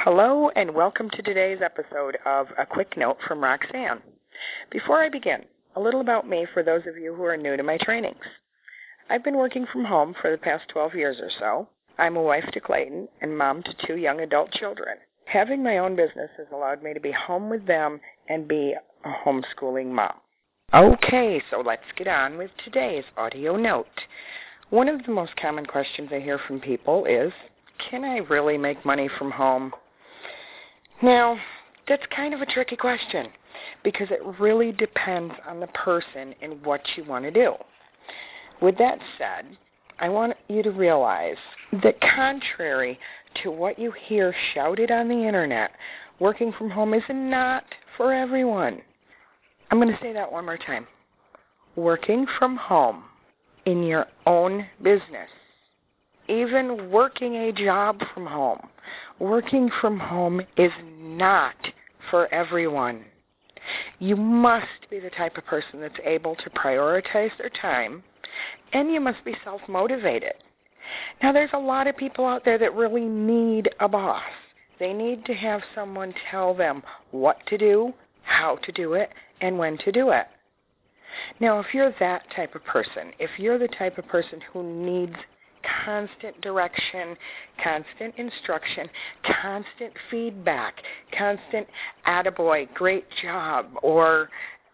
Hello and welcome to today's episode of A Quick Note from Roxanne. Before I begin, a little about me for those of you who are new to my trainings. I've been working from home for the past 12 years or so. I'm a wife to Clayton and mom to 2 young adult children. Having my own business has allowed me to be home with them and be a homeschooling mom. Okay, so let's get on with today's audio note. One of the most common questions I hear from people is, can I really make money from home? Now, that's kind of a tricky question because it really depends on the person and what you want to do. With that said, I want you to realize that contrary to what you hear shouted on the internet, working from home is not for everyone. I'm going to say that one more time. Working from home in your own business, even working a job from home, working from home is not for everyone. You must be the type of person that's able to prioritize their time, and you must be self-motivated. Now, there's a lot of people out there that really need a boss. They need to have someone tell them what to do, how to do it, and when to do it. Now, if you're that type of person, if you're the type of person who needs constant direction, constant instruction, constant feedback, constant attaboy, great job, or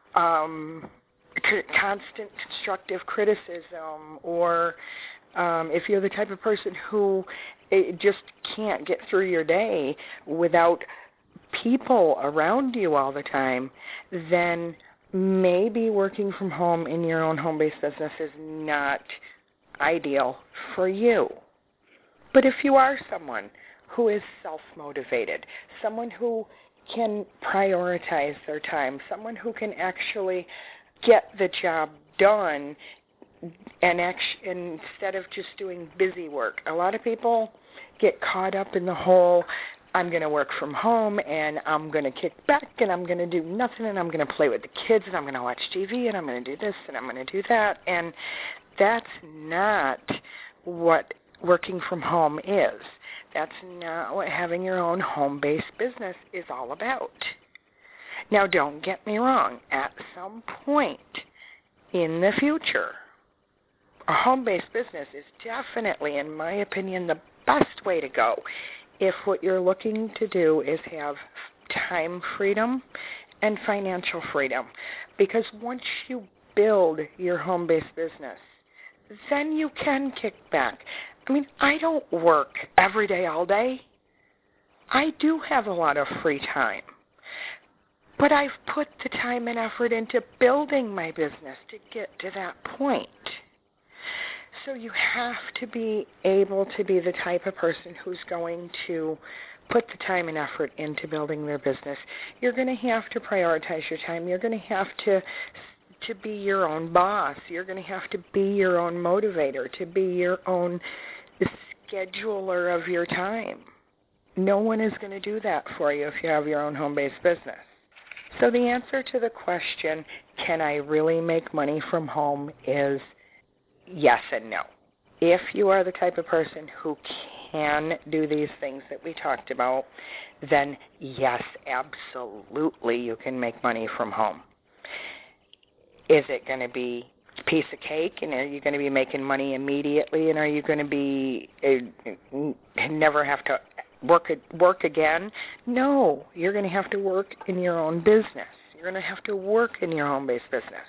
constant constructive criticism, or if you're the type of person who just can't get through your day without people around you all the time, then maybe working from home in your own home-based business is not ideal for you. But if you are someone who is self-motivated, someone who can prioritize their time, someone who can actually get the job done and instead of just doing busy work. A lot of people get caught up in the whole, I'm going to work from home and I'm going to kick back and I'm going to do nothing and I'm going to play with the kids and I'm going to watch TV and I'm going to do this and I'm going to do that. And that's not what working from home is. That's not what having your own home-based business is all about. Now, don't get me wrong. At some point in the future, a home-based business is definitely, in my opinion, the best way to go if what you're looking to do is have time freedom and financial freedom. Because once you build your home-based business, then you can kick back. I mean, I don't work every day, all day. I do have a lot of free time. But I've put the time and effort into building my business to get to that point. So you have to be able to be the type of person who's going to put the time and effort into building their business. You're going to have to prioritize your time. You're going to have to be your own boss. You're going to have to be your own motivator, to be your own scheduler of your time. No one is going to do that for you if you have your own home-based business. So the answer to the question, can I really make money from home, is yes and no. If you are the type of person who can do these things that we talked about, then yes, absolutely you can make money from home. Is it going to be a piece of cake, and are you going to be making money immediately, and are you going to be never have to work again? No, you're going to have to work in your own business. You're going to have to work in your home-based business.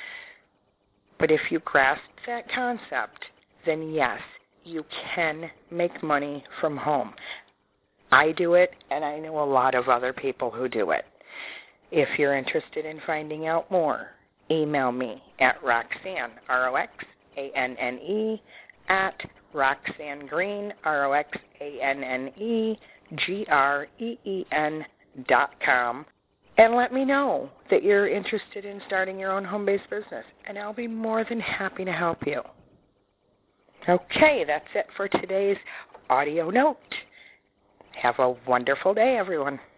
But if you grasp that concept, then yes, you can make money from home. I do it, and I know a lot of other people who do it. If you're interested in finding out more, email me at Roxanne, ROXANNE, at RoxanneGreen, RoxanneGreen.com, and let me know that you're interested in starting your own home-based business, and I'll be more than happy to help you. Okay, that's it for today's audio note. Have a wonderful day, everyone.